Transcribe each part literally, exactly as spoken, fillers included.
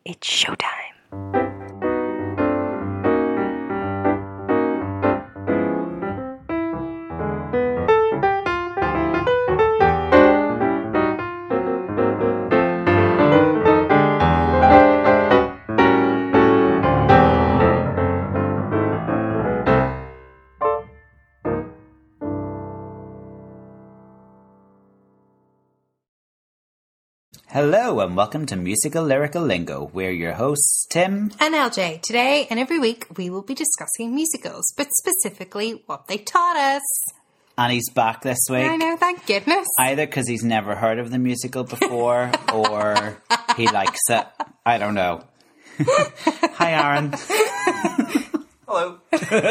It's showtime. Hello and welcome to Musical Lyrical Lingo. We're your hosts, Tim and L J. Today and every week we will be discussing musicals, but specifically what they taught us. And he's back this week. I know, thank goodness. Either because he's never heard of the musical before or he likes it. I don't know. Hi, Aaron. Hello.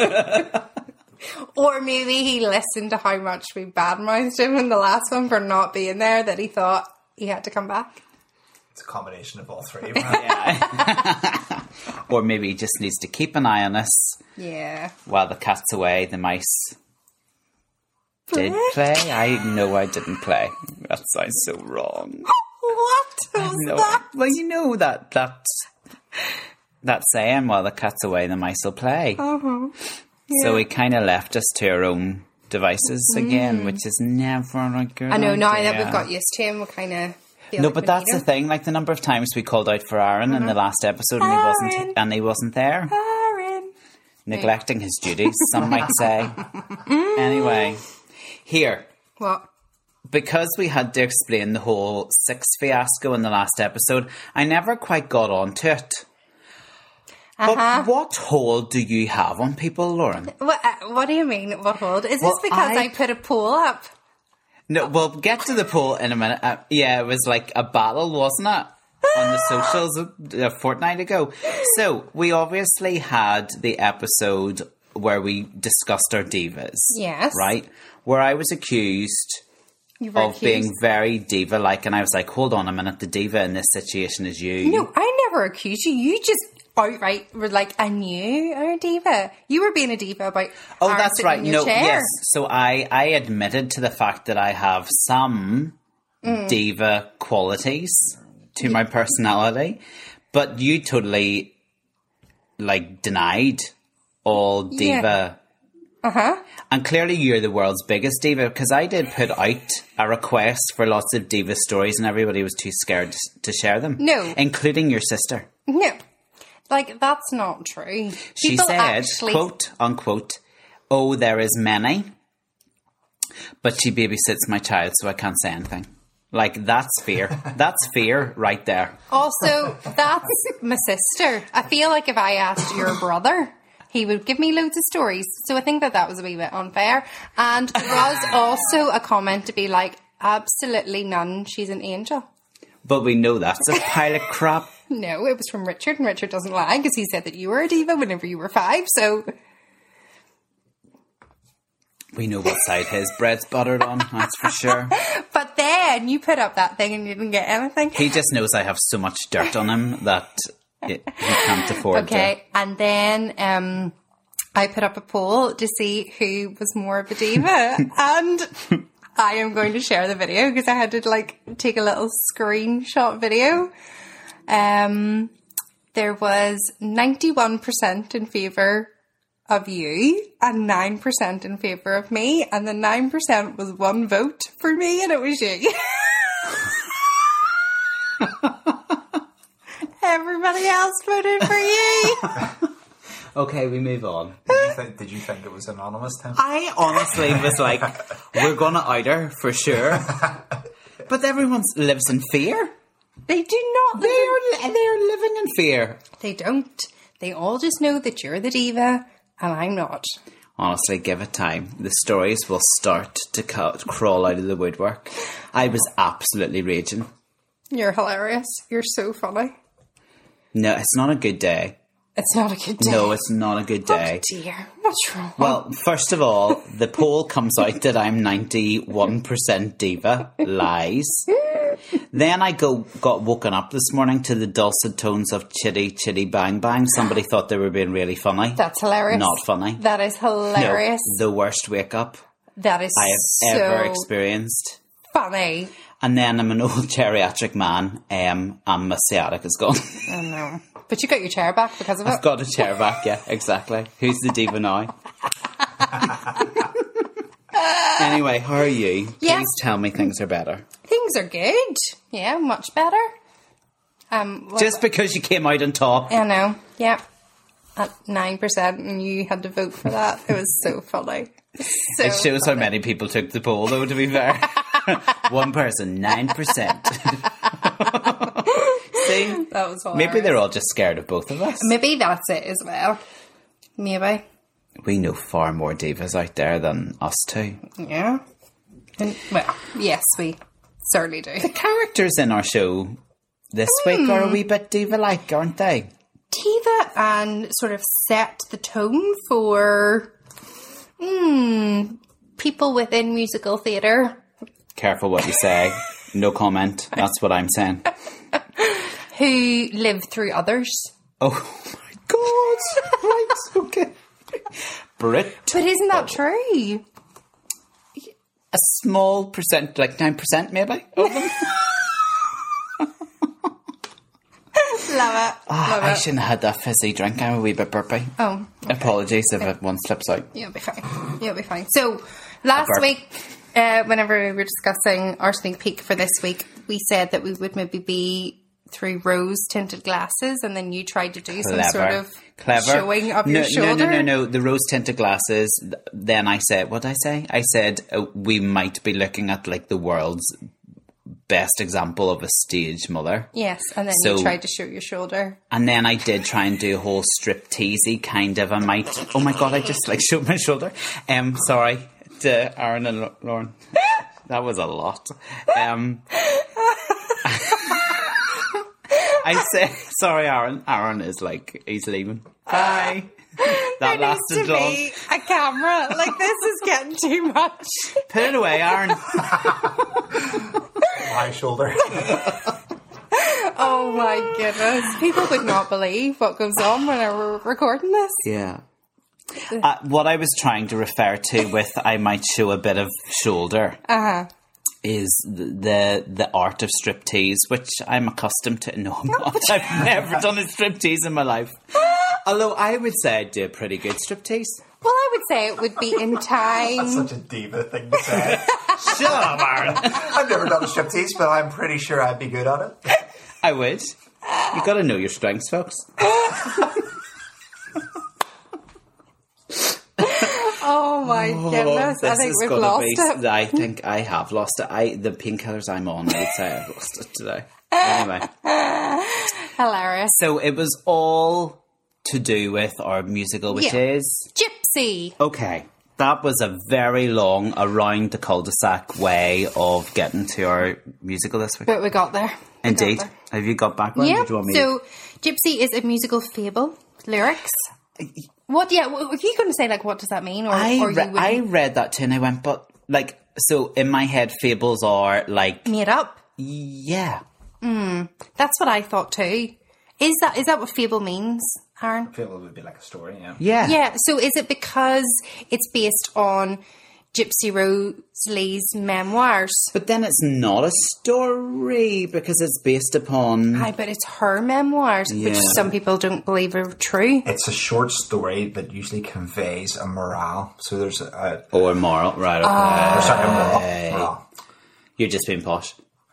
Or maybe he listened to how much we badmouthed him in the last one for not being there that he thought he had to come back. It's a combination of all three. Yeah. Or maybe he just needs to keep an eye on us. Yeah. While the cat's away, the mice play? did play. I know I didn't play. That sounds so wrong. What was no, that? Well, you know that that that saying, while the cat's away, the mice will play. Uh-huh. Yeah. So he kind of left us to our own devices again, mm. which is never a good I know, now idea. that we've got used to him, we kind of feel No, like but that's the thing, like the number of times we called out for Aaron uh-huh. in the last episode and he wasn't and he wasn't there. Aaron. Neglecting his duties, some might say. Anyway, here. What? Because we had to explain the whole Six fiasco in the last episode, I never quite got onto it. Uh-huh. But what hold do you have on people, Lauren? What, uh, what do you mean, what hold? Is well, this because I... I put a poll up? No, we'll get to the poll in a minute. Uh, yeah, it was like a battle, wasn't it? On the socials a, a fortnight ago. So, we obviously had the episode where we discussed our divas. Yes. Right? Where I was accused of accused? being very diva-like, and I was like, hold on a minute, the diva in this situation is you. No, I never accused you. You just outright were like, I knew you're a diva. You were being a diva about Oh, Aaron that's right. in your No, chair. yes. So I, I admitted to the fact that I have some mm. diva qualities to my personality, but you totally, like, denied all diva. Yeah. Uh-huh. And clearly you're the world's biggest diva, because I did put out a request for lots of diva stories and everybody was too scared to share them. No. Including your sister. No. Like, that's not true. She People said, actually... quote, unquote, oh, there is many, but she babysits my child, so I can't say anything. Like, that's fear. That's fear right there. Also, that's my sister. I feel like if I asked your brother, he would give me loads of stories. So I think that that was a wee bit unfair. And there was also a comment to be like, absolutely none, she's an angel. But we know that's a pile of crap. No, it was from Richard, and Richard doesn't lie because he said that you were a diva whenever you were five, so... We know what side his bread's buttered on, that's for sure. But then you put up that thing and you didn't get anything. He just knows I have so much dirt on him that it, he can't afford okay, to. Okay, and then um, I put up a poll to see who was more of a diva, and... I am going to share the video because I had to like take a little screenshot video. Um, there was ninety-one percent in favour of you and nine percent in favour of me, and the nine percent was one vote for me and it was you. Everybody else voted for you. Okay, we move on. Did you think, did you think it was anonymous, Tim? I honestly was like, we're going to out her for sure. But everyone lives in fear. They do not. They are, they are living in fear. They don't. They all just know that you're the diva and I'm not. Honestly, give it time. The stories will start to ca- crawl out of the woodwork. I was absolutely raging. You're hilarious. You're so funny. No, it's not a good day. It's not a good day. No, it's not a good day. Oh dear. What's wrong? Well, first of all, the poll comes out that I'm ninety-one percent diva. Lies. Then I go got woken up this morning to the dulcet tones of Chitty Chitty Bang Bang. Somebody thought they were being really funny. That's hilarious. Not funny. That is hilarious. No, the worst wake up that is I have so ever experienced. Funny. And then I'm an old geriatric man, um, and my sciatic is gone. Oh no. But you got your chair back because of it. I've got a chair back, yeah, exactly. Who's the diva now? Anyway, how are you? Yes. Please tell me things are better. Things are good. Yeah, much better. Um, well, Just because you came out on top. I know. Yeah. At nine percent and you had to vote for that. It was so funny. So It shows funny. how many people took the poll, though, to be fair. One person, nine percent. See? That was hilarious. Maybe they're all just scared of both of us. Maybe that's it as well. Maybe. We know far more divas out there than us two. Yeah. And, well, yes, we certainly do. The characters in our show this week are a wee bit diva-like, aren't they? Diva and sort of set the tone for mm, people within musical theatre Careful what you say. No comment. That's what I'm saying. who live through others. Oh my god. Right, okay. Brit. But isn't that true? A small percent, like nine percent maybe, of them. Love it. Ah, Love I it. shouldn't have had that fizzy drink. I'm a wee bit burpy. Oh, Apologies if it one slips out. you'll be fine. You'll be fine. So, last burp. week, uh, whenever we were discussing our sneak peek for this week, we said that we would maybe be through rose-tinted glasses, and then you tried to do some Clever. sort of Clever. showing of no, your shoulder. No, no, no, no. The rose-tinted glasses. th- Then I said, what did I say? I said uh, we might be looking at like the world's best example of a stage mother. Yes, and then So- you tried to show your shoulder. And then I did try and do a whole strip-teasy kind of. I might. Oh my god! I just like showed my shoulder. Um, sorry to Aaron and Lo- Lauren. That was a lot. Um, I said sorry, Aaron. Aaron is like he's leaving. Bye. That There needs lasted to long. be a camera. Like, this is getting too much. Put it away, Aaron. My shoulder. Oh my goodness. People would not believe what goes on when we're recording this. Yeah. Uh, what I was trying to refer to with I might show a bit of shoulder Uh-huh. is the the, the art of striptease, which I'm accustomed to. No, I'm not. I've never done a striptease in my life. Although I would say I'd do a pretty good striptease. Well, I would say it would be in That's time. such a diva thing to say. Shut up, Aaron. I've never done a striptease, but I'm pretty sure I'd be good at it. I would. You got to know your strengths, folks. Oh my goodness. I This think is we've gonna lost be, it. I think I have lost it. I the painkillers I'm on, I would say I've lost it today. Anyway. Hilarious. So it was all to do with our musical, which Yeah. is... Gypsy. Okay, that was a very long, around the cul-de-sac way of getting to our musical this week. But we got there. We got Indeed. there. Have you got background? Yeah. Did you want me So, Gypsy is a musical fable. Lyrics. What, yeah, were you going to say, like, what does that mean? Or, I, or re- you would I read that too and I went, but, like, so in my head, fables are, like, made up? yeah. That's what I thought too. Is that is that what fable means, Aaron? I feel it would be like a story, yeah. Yeah. Yeah, so is it because it's based on Gypsy Rose Lee's memoirs? But then it's not a story because it's based upon... I bet it's her memoirs, which Yeah. some people don't believe are true. It's a short story that usually conveys a morale. So there's a, Or moral, right, okay. Ah. a, sorry, a moral. moral. You're just being posh.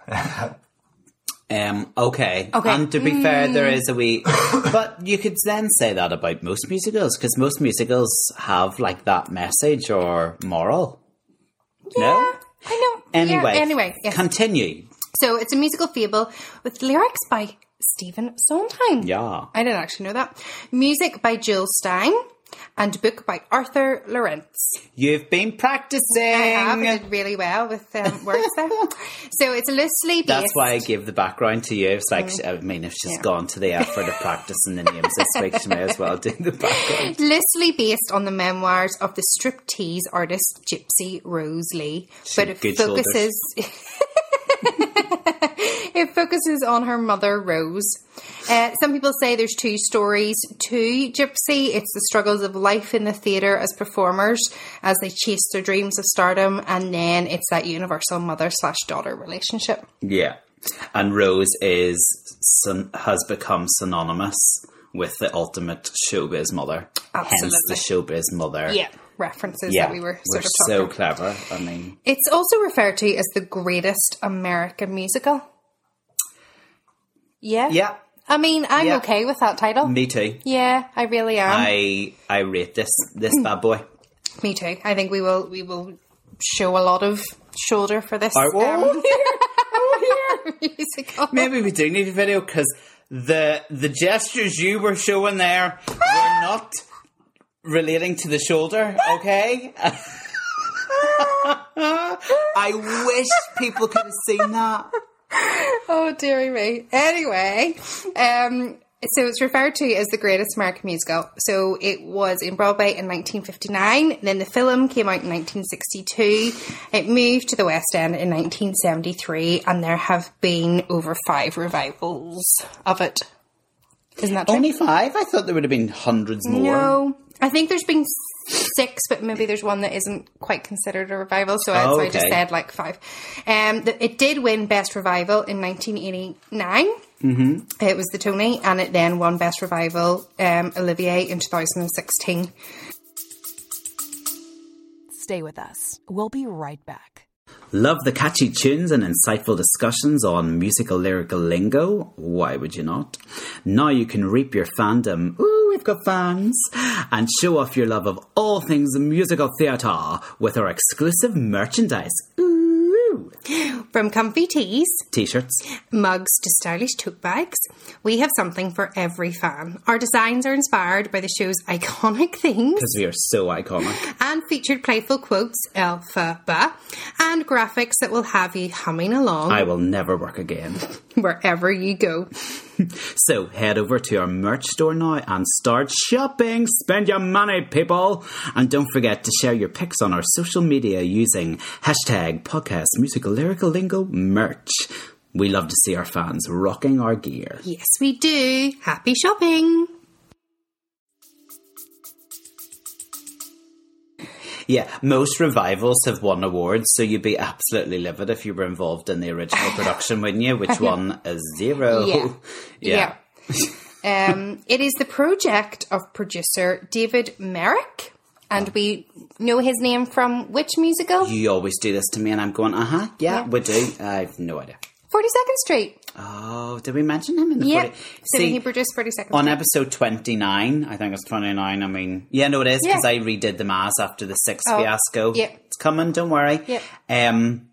Um, okay. Okay. And to be fair, there is a wee... But you could then say that about most musicals, because most musicals have, like, that message or moral. No? I know. Anyway. Yeah, anyway, yes. Continue. So it's a musical fable with lyrics by Stephen Sondheim. Yeah. I didn't actually know that. Music by Jill Stein. And book by Arthur Lawrence. You've been practicing. I have. I did really well with um, words there. So it's loosely based. That's why I gave the background to you. It's like, I mean, if she's Yeah. gone to the effort of practicing the names this week, she may as well do the background. Loosely based on the memoirs of the striptease artist Gypsy Rose Lee. She But had it good focuses... it it focuses on her mother, Rose. Uh, some people say there's two stories to Gypsy. It's the struggles of life in the theatre as performers as they chase their dreams of stardom, and then it's that universal mother slash daughter relationship. Yeah. And Rose is syn- has become synonymous with the ultimate showbiz mother. Absolutely. Hence the showbiz mother. Yeah. References Yeah, that we were we're sort of so talking. clever. I mean, It's also referred to as the greatest American musical. Yeah. yeah, I mean, I'm Yeah. okay with that title. me too. Yeah, I really am. I I rate this this bad boy. Me too. I think we will we will show a lot of shoulder for this Oh, um, oh, musical. Maybe we do need a video because the the gestures you were showing there were not relating to the shoulder. Okay. I wish people could have seen that. Oh, dearie me. Anyway, um, so it's referred to as the greatest American musical. So it was in Broadway in nineteen fifty-nine. Then the film came out in nineteen sixty-two. It moved to the West End in nineteen seventy-three, and there have been over five revivals of it. Isn't that true? Only five? I thought there would have been hundreds more. No, I think there's been six, but maybe there's one that isn't quite considered a revival, so that's Oh, why I just okay. said like five. Um, the, it did win Best Revival in nineteen eighty-nine. Mm-hmm. It was the Tony, and it then won Best Revival um, Olivier in two thousand sixteen. Stay with us. We'll be right back. Love the catchy tunes and insightful discussions on musical lyrical lingo? Why would you not? Now you can reap your fandom. Ooh, we've got fans. And show off your love of all things musical theatre with our exclusive merchandise. Ooh. From comfy tees, T-shirts. mugs to stylish tote bags, we have something for every fan. Our designs are inspired by the show's iconic themes Because we are so iconic. and featured playful quotes, alpha, ba, and graphics that will have you humming along I will never work again. wherever you go. So head over to our merch store now and start shopping. Spend your money, people. And don't forget to share your pics on our social media using hashtag podcast musical lyrical lingo merch. We love to see our fans rocking our gear. Yes, we do. Happy shopping. Yeah, most revivals have won awards, so you'd be absolutely livid if you were involved in the original production, wouldn't you? Which won a zero. Yeah. Yeah. Yeah. um, it is the project of producer David Merrick, and we know his name from which musical? You always do this to me and I'm going, uh-huh, yeah, Yeah. we do. I have no idea. forty-second Street. Oh, did we mention him in the Yep. forty? So See, he produced forty-second on Street. episode twenty-nine, I think it's twenty-nine, I mean... Yeah, no, it is, because Yeah. I redid the mass after the sixth Oh, fiasco. yeah. It's coming, don't worry. Yeah. Um,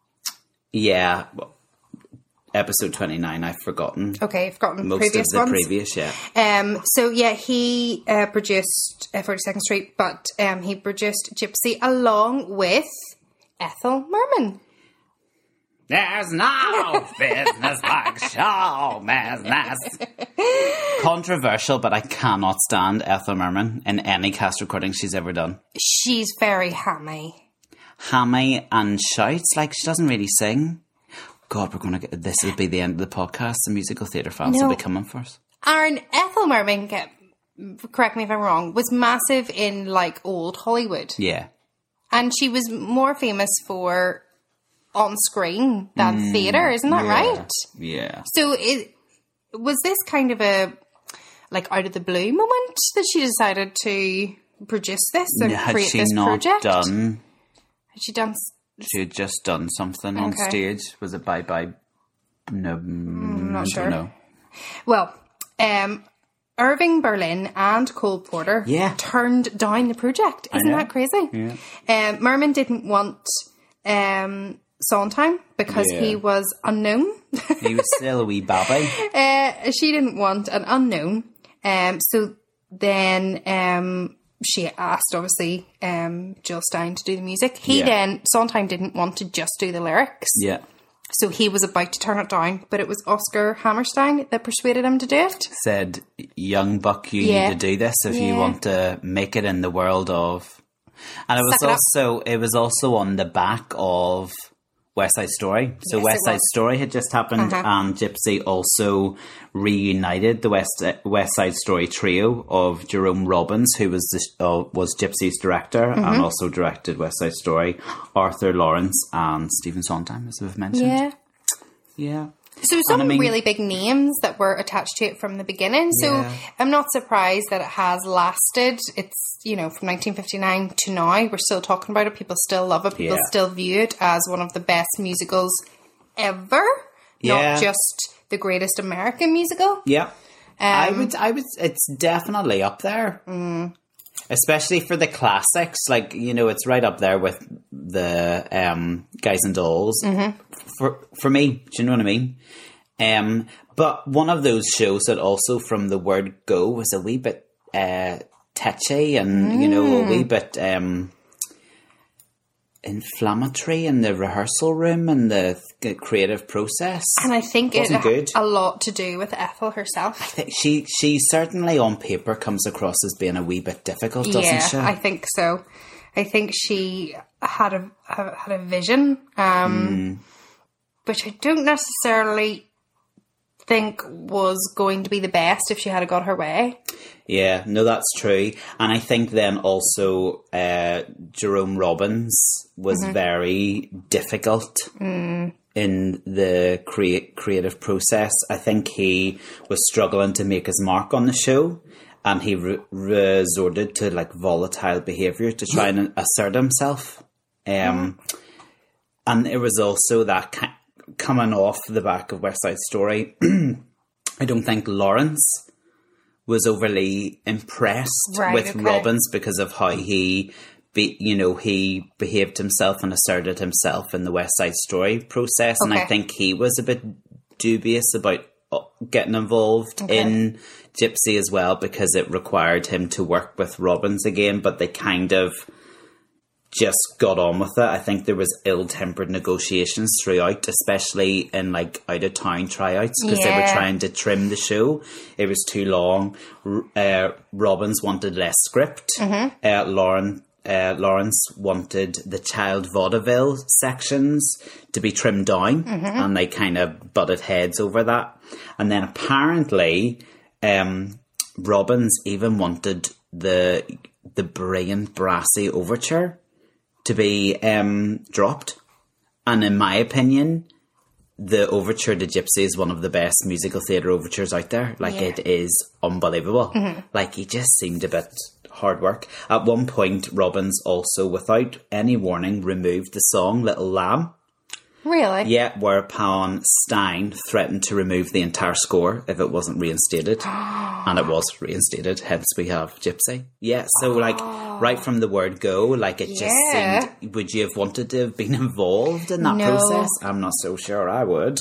yeah, well, episode twenty-nine, I've forgotten. Okay, I've forgotten Most previous of the ones. previous, yeah. Um, so yeah, he uh, produced uh, forty-second Street, but um, he produced Gypsy along with Ethel Merman. There's no business like show business. Controversial, but I cannot stand Ethel Merman in any cast recording she's ever done. She's very hammy. Hammy and shouts, like she doesn't really sing. God, we're going to get, this will be the end of the podcast. The musical theatre fans No. will be coming for us. Aaron, Ethel Merman, get, correct me if I'm wrong, was massive in like old Hollywood. Yeah. And she was more famous for on screen than theatre, isn't that Mm, yeah. right? Yeah. So it was this kind of a like out of the blue moment that she decided to produce this and Had create she this not project? done, Had she done? s- she had just done something on Okay. stage. Was it Bye Bye? No, I'm not I sure. don't know. Well, um, Irving Berlin and Cole Porter Yeah. turned down the project. Isn't know. that crazy? Yeah. Um, Merman didn't want um, Sondheim because Yeah. he was unknown. He was still a wee babby. Uh, she didn't want an unknown. Um, so then um, she asked, obviously, um, Jill Stein to do the music. He Yeah. then, Sondheim didn't want to just do the lyrics. Yeah. So he was about to turn it down, but it was Oscar Hammerstein that persuaded him to do it. Said, young buck, you Yeah. need to do this if you Yeah. want to make it in the world of... And it was Suck it up. also it was also on the back of West Side Story. So Yes, West it Side was. Story had just happened, Uh-huh. and Gypsy also reunited the West West Side Story trio of Jerome Robbins, who was the, uh, was Gypsy's director Mm-hmm. and also directed West Side Story, Arthur Lawrence, and Stephen Sondheim, as we've mentioned. Yeah. Yeah. So some And I mean- really big names that were attached to it from the beginning. So Yeah. I'm not surprised that it has lasted. It's, you know, from nineteen fifty-nine to now. We're still talking about it. People still love it. People Yeah. still view it as one of the best musicals ever. Yeah. Not just the greatest American musical. Yeah. I Um, would, I would, it's definitely up there. Mm. Especially for the classics. Like, you know, it's right up there with the um, Guys and Dolls. Mm-hmm. For, for me, do you know what I mean? Um, but one of those shows that also from the word go was a wee bit uh, tetchy and, mm. you know, a wee bit um, inflammatory in the rehearsal room and the th- creative process. And I think it Wasn't had good. a lot to do with Ethel herself. She she certainly on paper comes across as being a wee bit difficult, doesn't Yeah, she? I think so. I think she had a had a vision, um, which I don't necessarily think was going to be the best if she had got her way. Yeah, no, that's true. And I think then also uh, Jerome Robbins was Mm-hmm. very difficult Mm. in the crea- creative process. I think he was struggling to make his mark on the show, and he re- resorted to like volatile behaviour to try and assert himself. Um, and there was also that ki- coming off the back of West Side Story. I don't think Lawrence was overly impressed Right, with okay. Robbins because of how he, be, you know, he behaved himself and asserted himself in the West Side Story process, and I Okay. think he was a bit dubious about uh, getting involved Okay. in Gypsy as well because it required him to work with Robbins again, but they kind of just got on with it. I think there was ill-tempered negotiations throughout, especially in like out-of-town tryouts because they were Yeah. trying to trim the show. It was too long. R- Uh, Robbins wanted less script. Uh, Lauren uh, Lawrence wanted the child vaudeville sections to be trimmed down, and they kind of butted heads over that. And then apparently, um, Robbins even wanted the the brilliant brassy overture to be um, dropped. And in my opinion, the overture to Gypsy is one of the best musical theatre overtures out there. Like, Yeah. it is unbelievable. Like, he just seemed a bit hard work. At one point, Robbins also, without any warning, removed the song Little Lamb. Really? Yeah, whereupon Stein threatened to remove the entire score if it wasn't reinstated. And it was reinstated, hence we have Gypsy. Yeah, so like, right from the word go, like it just Yeah. seemed, would you have wanted to have been involved in that No. process? I'm not so sure I would.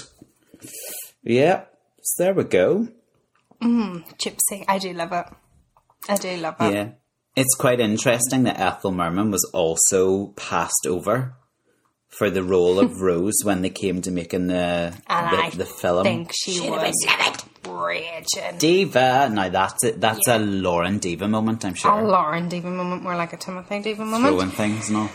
Yeah, so there we go. Gypsy. I do love it. I do love it. Yeah. It's quite interesting that Ethel Merman was also passed over for the role of Rose when they came to making the And the, I the film. think she was raging. Diva. Now that's it. That's a Lauren Diva moment, I'm A sure. Lauren Diva moment, more like a Timothy Diva moment. Throwing things and all.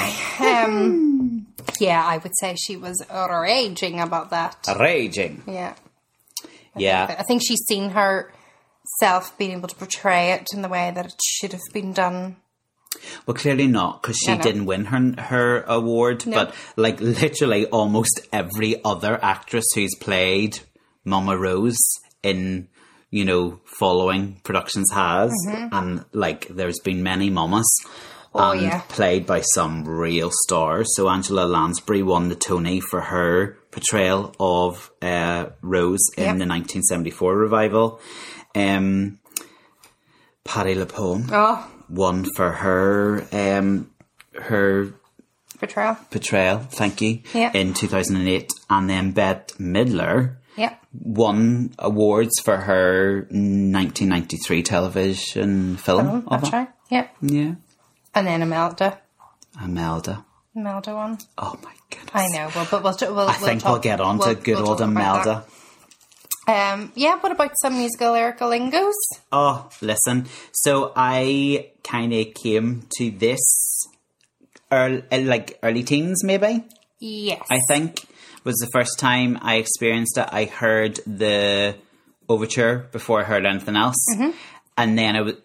Um, yeah, I would say she was raging about that. Raging. Yeah. Yeah. I think she's seen herself being able to portray it in the way that it should have been done. Well, clearly not, because she I know. didn't win her her award. No. But like literally, almost every other actress who's played Mama Rose in, you know, following productions has, and like there's been many mamas. Mm-hmm. Oh, and yeah. played by some real stars. So Angela Lansbury won the Tony for her portrayal of uh, Rose in Yep. the nineteen seventy-four revival. Um, Patti LuPone Oh, won for her um, her portrayal. portrayal. Thank you. Yeah. In two thousand eight, and then Bette Midler Yeah. won awards for her nineteen ninety-three television film. Oh, of that's it. right. Yeah. Yeah. And then Imelda. Imelda. Imelda one. Oh my goodness. I know. Well, but we'll, we'll, we'll I think talk, we'll get on we'll- to good we'll old talk about Imelda. that. Um, yeah, what about some musical lyrical lingos? Oh, listen. So I kind of came to this early, like early teens, maybe. Yes. I think was the first time I experienced it. I heard the overture before I heard anything else. Mm-hmm. And then I was,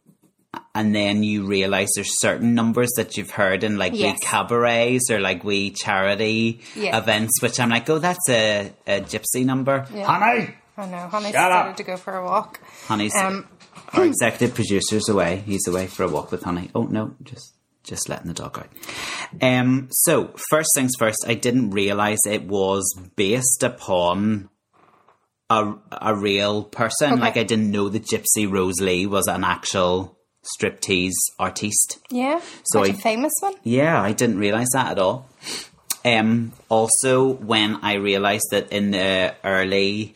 and then you realise there's certain numbers that you've heard in like Yes. wee cabarets or like wee charity Yeah. events, which I'm like, oh, that's a, a gypsy number. Yeah. Honey! I know. Honey Shut started up. to go for a walk. Honey's, Um, our executive producer's away. He's away for a walk with Honey. Oh, no, just just letting the dog out. Um, so, first things first, I didn't realise it was based upon a, a real person. Okay. Like, I didn't know that Gypsy Rose Lee was an actual striptease artiste. Yeah. So Quite I- a famous one. Yeah, I didn't realise that at all. Um, also, when I realised that in the early,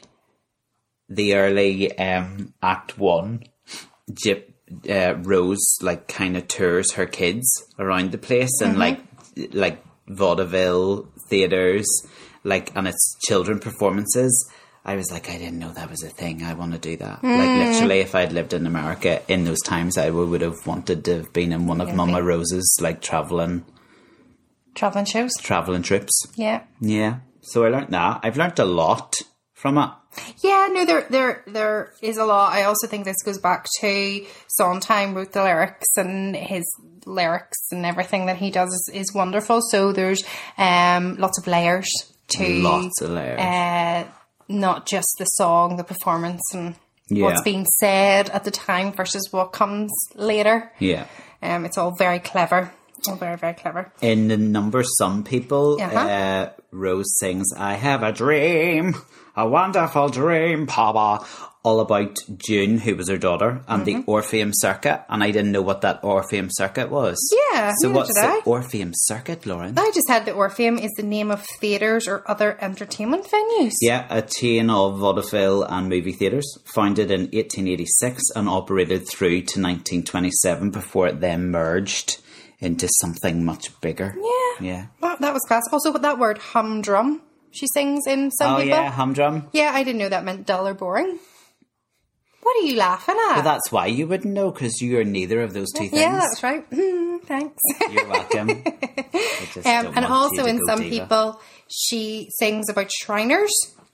the early um, Act One, Gyp, uh, Rose like kind of tours her kids around the place and like like vaudeville theaters, like and it's children performances. I was like, I didn't know that was a thing. I want to do that. Like literally, if I'd lived in America in those times, I would have wanted to have been in one of Yeah, Mama me. Rose's like traveling Traveling shows. traveling trips. Yeah. Yeah. So I learnt that. I've learnt a lot from it. Yeah, no, there, there, there is a lot. I also think this goes back to Sondheim wrote the lyrics, and his lyrics and everything that he does is, is wonderful. So there's um, lots of layers to Lots of layers. Uh, not just the song, the performance, and Yeah. what's being said at the time versus what comes later. Yeah. Um, it's all very clever. All very, very clever. In the number Some People, Uh-huh. uh, Rose sings, I have a dream, a wonderful dream, Papa, all about June, who was her daughter, and Mm-hmm. the Orpheum Circuit. And I didn't know what that Orpheum Circuit was. Yeah, So neither what's did I. the Orpheum Circuit, Lauren? I just had the Orpheum is the name of theatres or other entertainment venues. Yeah, a chain of vaudeville and movie theatres, founded in eighteen eighty-six and operated through to nineteen twenty-seven before it then merged into something much bigger. Yeah. Yeah. That, that was class. Also, with that word humdrum, she sings in Some Oh, People. yeah, humdrum. Yeah, I didn't know that meant dull or boring. What are you laughing at? Well, that's why you wouldn't know, because you are neither of those two things. yeah, that's right. Mm, thanks. You're welcome. I just Um, don't and want you also to in go Some diva. People, she sings about Shriners.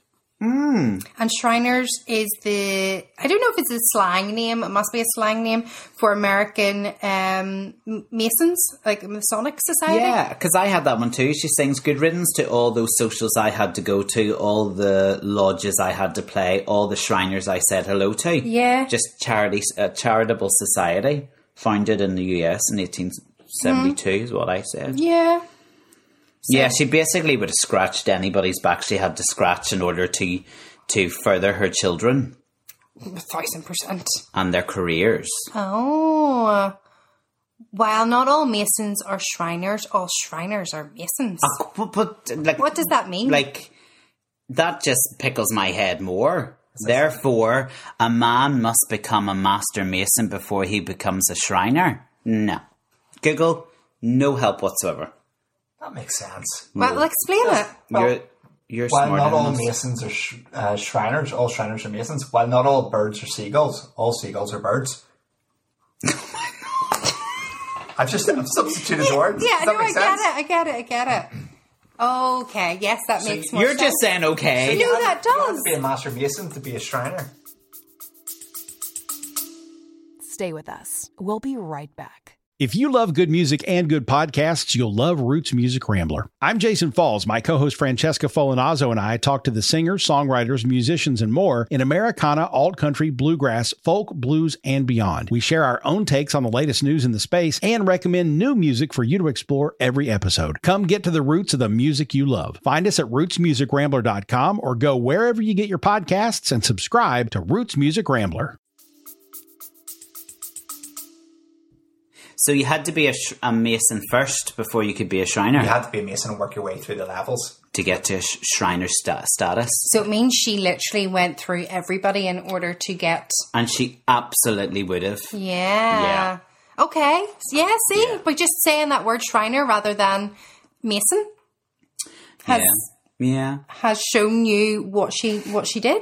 Mm. And Shriners is the, I don't know if it's a slang name, it must be a slang name for American um, m- Masons, like Masonic Society. Yeah, because I had that one too. She sings good riddance to all those socials I had to go to, all the lodges I had to play, all the Shriners I said hello to. Yeah. Just charity, a charitable society founded in the U S in eighteen seventy-two is what I said. Yeah. Yeah, she basically would have scratched anybody's back she had to scratch in order to to further her children A thousand percent. and their careers. Oh. While not all Masons are Shriners, all Shriners are Masons. But, but like, What does that mean? Like, that just pickles my head more. Therefore, a man must become a master mason before he becomes a Shriner. No. Google, no help whatsoever. That makes sense. Well, explain it. Well, you're you're While smarter not all than us. masons are sh- uh, Shriners, all Shriners are masons. While not all birds are seagulls, all seagulls are birds. I've just I've substituted words. Yeah, Does no, that I make get sense? it, I get it, I get it. Okay, yes, that makes more You're sense. just saying okay. No, You that have- you have does. to be a master mason to be a Shriner. Stay with us. We'll be right back. If you love good music and good podcasts, you'll love Roots Music Rambler. I'm Jason Falls. My co-host Francesca Folinazzo and I talk to the singers, songwriters, musicians, and more in Americana, alt country, bluegrass, folk, blues, and beyond. We share our own takes on the latest news in the space and recommend new music for you to explore every episode. Come get to the roots of the music you love. Find us at roots music rambler dot com or go wherever you get your podcasts and subscribe to Roots Music Rambler. So you had to be a, sh- a mason first before you could be a Shriner You had to be a mason and work your way through the levels. to get to sh- Shriner sta- status. So it means she literally went through everybody in order to get. And she absolutely would have. Yeah. Okay. Yeah. See, Yeah. by just saying that word Shriner rather than Mason has Yeah. Yeah. has shown you what she what she did.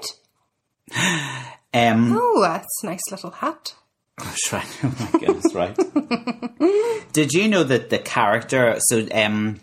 Um, Oh, that's a nice little hat. Oh, Shriner. Oh my goodness, right. Did you know that the character, so um,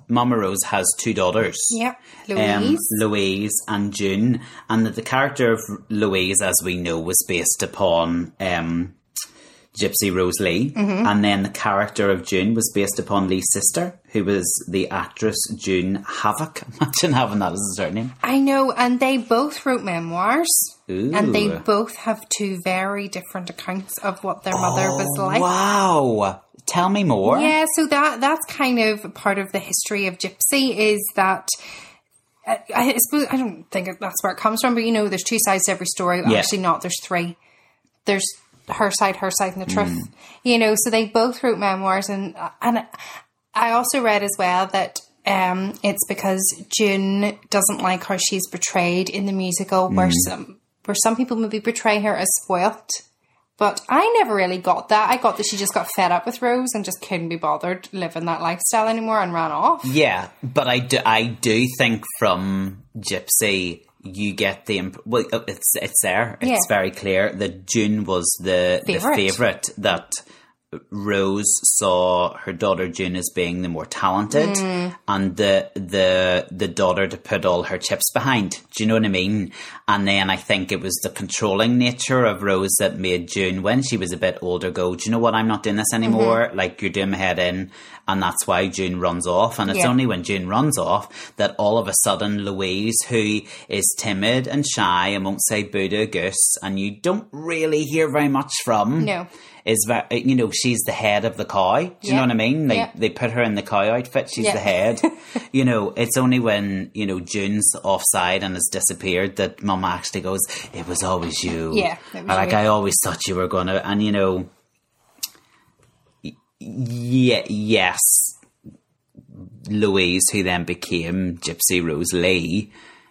Mama Rose has two daughters. Yeah, Um, Louise. Louise and June. And that the character of Louise, as we know, was based upon um, Gypsy Rose Lee. Mm-hmm. And then the character of June was based upon Lee's sister, who was the actress June Havoc. Imagine having that as a surname. I know, and they both wrote memoirs. Ooh. And they both have two very different accounts of what their mother was like. Wow. Tell me more. Yeah, so that that's kind of part of the history of Gypsy, is that I, I suppose I don't think that's where it comes from, but you know, there's two sides to every story. Yeah. Actually, not. There's three. There's her side, her side, and the truth. Mm. You know, so they both wrote memoirs, and and I also read as well that um, it's because June doesn't like how she's portrayed in the musical, where mm. some where some people maybe portray her as spoilt. But I never really got that. I got that she just got fed up with Rose and just couldn't be bothered living that lifestyle anymore and ran off. Yeah, but I do, I do think from Gypsy, you get the... Imp- well, it's it's there. It's yeah. very clear that June was the Favourite. the favourite, that Rose saw her daughter June as being the more talented mm. and the the the daughter to put all her chips behind. Do you know what I mean? And then I think it was the controlling nature of Rose that made June, when she was a bit older, go, do you know what, I'm not doing this anymore. Mm-hmm. Like, you're doing my head in. And that's why June runs off. And it's yeah. only when June runs off that all of a sudden Louise, who is timid and shy and won't say boo to a goose, and you don't really hear very much from, no. is very, you know, she's the head of the cow. Do you yeah. know what I mean? They yeah. they put her in the cow outfit. She's yeah. the head. You know, it's only when, you know, June's offside and has disappeared that Mama actually goes, it was always you. Yeah. It was like, you. I always thought you were going to, and you know, yeah, yes, Louise, who then became Gypsy Rose Lee,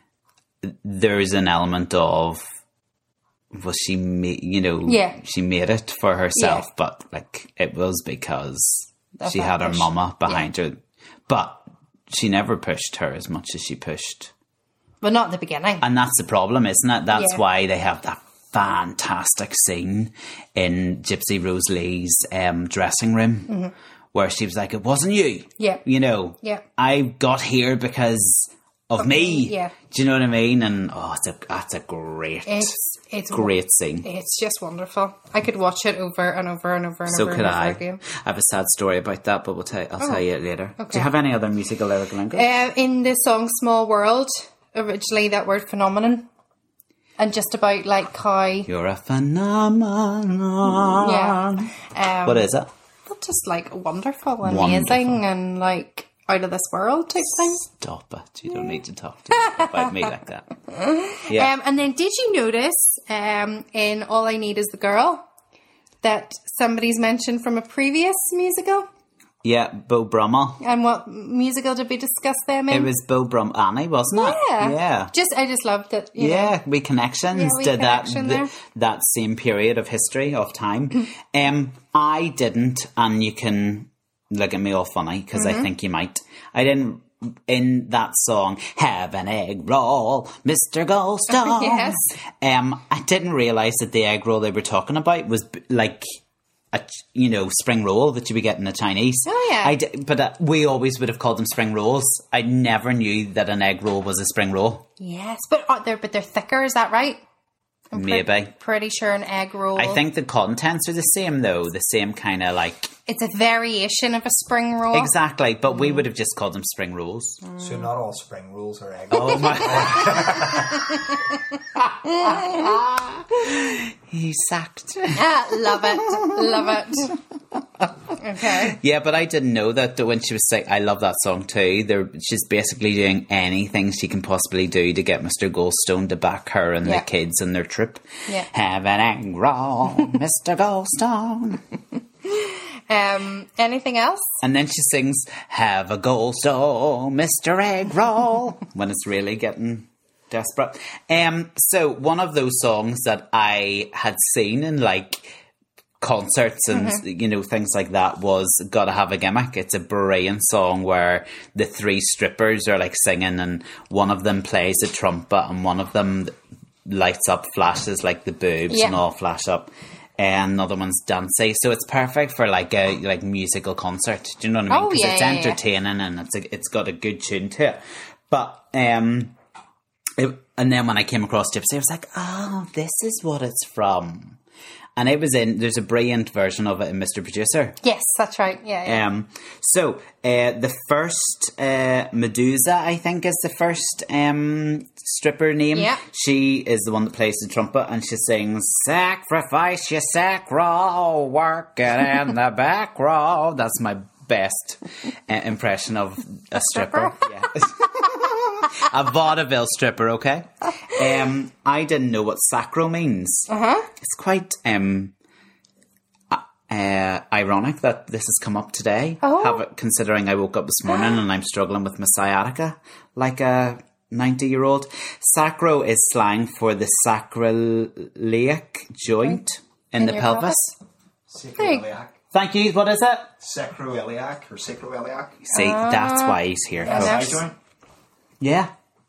there's an element of, well, she made, you know, yeah. she made it for herself, yeah. but like, it was because That's she had her push. mama behind yeah. her, but she never pushed her as much as she pushed. Well, not in the beginning. And that's the problem, isn't it? That's yeah. why they have that fantastic scene in Gypsy Rose Lee's um, dressing room mm-hmm. where she was like, it wasn't you. Yeah. You know, yeah. I got here because of okay. me. Yeah. Do you know what I mean? And oh, it's a, that's a great, it's, it's great scene. It's just wonderful. I could watch it over and over and over and so over could and over I. again. I have a sad story about that, but we'll tell, I'll oh. tell you it later. Okay. Do you have any other musical lyrical language? Uh, in the song Small World, originally that word phenomenon. And just about like how... You're a phenomenon. Yeah. Um, what is it? Well, just like wonderful and wonderful. Amazing and like out of this world type thing. Stop it. You don't need to talk to me about me like that. Yeah. Um, and then did you notice um, in All I Need Is the Girl that somebody's mentioned from a previous musical? Yeah, Beau Brummel. And what musical did we discuss them in? It was Beau Brummel, Annie, wasn't it? Yeah. Yeah. Just, I just loved it. You yeah, know. we connections yeah, we to connection that there. th- that same period of history, of time. um, I didn't, and you can look at me all funny, because mm-hmm. I think you might. I didn't, in that song, have an egg roll, Mister Goldstone. Yes. Um, I didn't realise that the egg roll they were talking about was b- like... a, you know, spring roll that you would get in the Chinese. Oh, yeah. I d- but uh, we always would have called them spring rolls. I never knew that an egg roll was a spring roll. Yes, but uh, they're, but they're thicker, is that right? I'm Maybe. Pre- pretty sure an egg roll... I think the contents are the same, though. The same kind of like... It's a variation of a spring roll. Exactly, but mm. we would have just called them spring rolls. Mm. So not all spring rolls are egg rolls. Oh my... He's sacked. Ah, love it. Love it. Okay. Yeah, but I didn't know that when she was sick. I love that song too. They're, she's basically doing anything she can possibly do to get Mister Goldstone to back her and yeah. the kids in their trip. Yeah. Have an egg roll, Mister Goldstone. Um, anything else? And then she sings, have a Goldstone, Mister Egg Roll, when it's really getting desperate. Um, so one of those songs that I had seen in like concerts and, mm-hmm. you know, things like that was Gotta Have a Gimmick. It's a brilliant song where the three strippers are like singing and one of them plays a trumpet and one of them lights up, flashes like the boobs yeah. and all flash up. and another one's dancey. So it's perfect for like a like musical concert. Do you know what I mean? Oh, Because yeah, it's yeah, yeah. entertaining and it's a, it's got a good tune to it. But um, it, and then when I came across Gypsy, I was like, oh, this is what it's from. And it was in, there's a brilliant version of it in Mister Producer. Yes, that's right. Yeah, yeah. Um, so, uh, the first, uh, Medusa, I think, is the first, um, stripper name. Yeah. She is the one that plays the trumpet and she sings, sacrifice your sacral, work it in the back row. That's my best uh, impression of a stripper. stripper? Yeah. A vaudeville stripper, okay? Um, I didn't know what sacro means. Uh-huh. It's quite um, uh, uh, ironic that this has come up today. Oh. Have it, considering I woke up this morning and I'm struggling with my sciatica like a ninety-year-old. Sacro is slang for the sacroiliac joint in, In the your pelvis. Sacroiliac. Thank you. What is it? Sacroiliac or sacroiliac. See, that's why he's here. That's know. my joint. Yeah.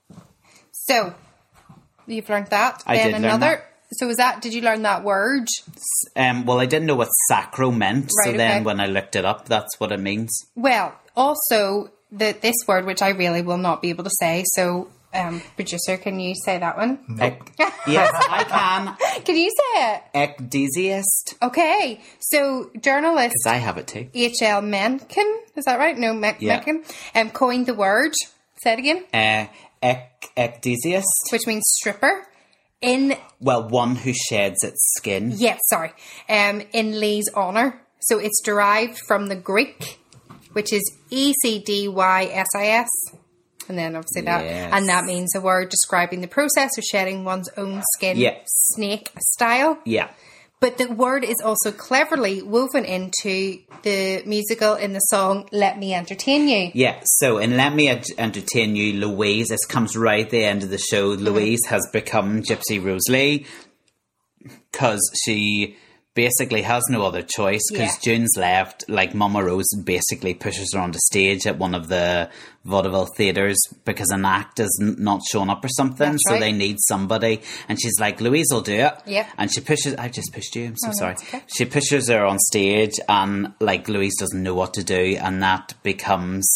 So, you've learned that. I then did learn another. that. So, was that, did you learn that word? Um, well, I didn't know what sacro meant, so Right, then okay. when I looked it up, that's what it means. Well, also, the, this word, which I really will not be able to say. So, um, producer, can you say that one? Ec- yes, I can. Can you say it? Ecdysiast. Okay. So, journalist Because I have it too. H L Mencken, is that right? No, Me- Yeah. Mencken, um, coined the word. Say it again. Uh, ec- ecdysiast. Which means stripper. In, Well, one who sheds its skin. yeah, sorry. Um, in Lee's honour. So it's derived from the Greek, which is E C D Y S I S. And then obviously that. Yes. And that means a word describing the process of shedding one's own skin. Yeah. Snake style. Yeah. But the word is also cleverly woven into the musical in the song Let Me Entertain You. Yeah, so in Let Me Ent- Entertain You, Louise, this comes right at the end of the show, Louise has become Gypsy Rose Lee because she basically has no other choice because Yeah. June's left. Like, Mama Rose basically pushes her onto stage at one of the vaudeville theatres because an act is n- not showing up or something, That's so right. they need somebody. And she's like, Louise will do it. Yep. And she pushes, I just pushed you, I'm so Oh, no, sorry. it's okay. She pushes her on stage and, like, Louise doesn't know what to do, and that becomes,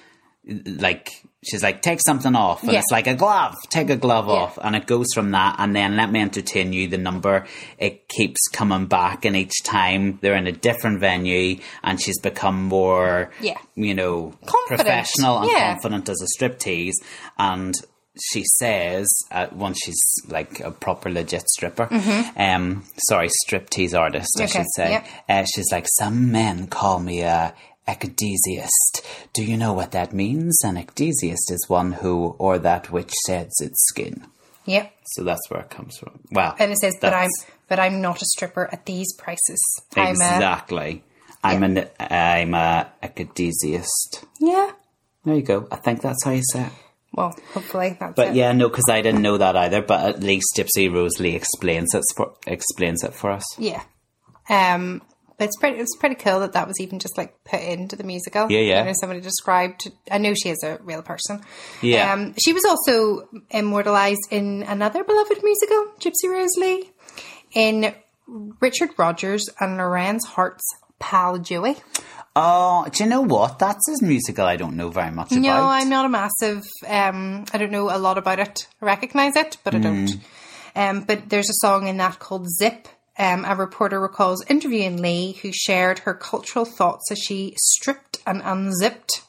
like, she's like, take something off. And Yeah. it's like a glove, take a glove Yeah. off. And it goes from that. And then Let Me Entertain You, the number, it keeps coming back. And each time they're in a different venue and she's become more, Yeah. you know, Confident. professional and Yeah. confident as a striptease. And she says, uh, once she's like a proper legit stripper, um, sorry, striptease artist, I Mm-hmm. Okay, should say, yep. uh, she's like, some men call me a ecdysiast. Do you know what that means? An ecdysiast is one who, or that which sheds its skin. Yep. So that's where it comes from. Wow. And it says, but I'm That's- but I'm not a stripper at these prices. I'm a, exactly. I'm an I'm a ecdysiast. yeah. There you go. I think that's how you say it. Well, hopefully that's But it. yeah, no, because I didn't know that either. But at least Gypsy Rose Lee explains it for explains it for us. Yeah. Um, but it's pretty, it's pretty cool that that was even just like put into the musical. Yeah, yeah. You know, somebody described, I know she is a real person. Yeah. Um, she was also immortalized in another beloved musical, Gypsy Rose Lee, in Richard Rodgers and Lorenz Hart's Pal Joey. Oh, do you know what? That's his musical I don't know very much about. No, I'm not a massive, um, I don't know a lot about it. I recognise it, but I don't. Mm. Um, but there's a song in that called Zip. Um, a reporter recalls interviewing Lee, who shared her cultural thoughts as she stripped and unzipped.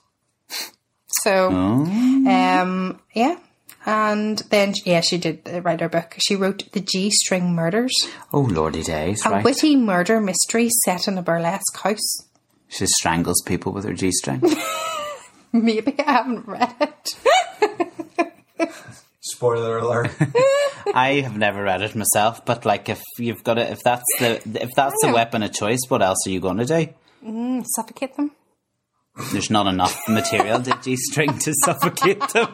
So, Oh. um, yeah. And then, yeah, she did uh, write her book. She wrote The G-String Murders, Oh, lordy days, a right. witty murder mystery set in a burlesque house. She strangles people with her G-string. Maybe I haven't read it. Spoiler alert. I have never read it myself, but like if you've got it, if that's the if that's the know. weapon of choice, what else are you going to do? Suffocate them. There's not enough material to G-string to suffocate them.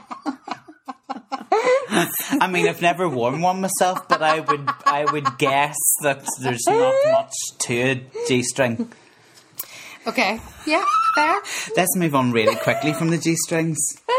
I mean, I've never worn one myself, but I would I would guess that there's not much to a G-string. Okay. Yeah, fair. Let's move on really quickly from the G-strings.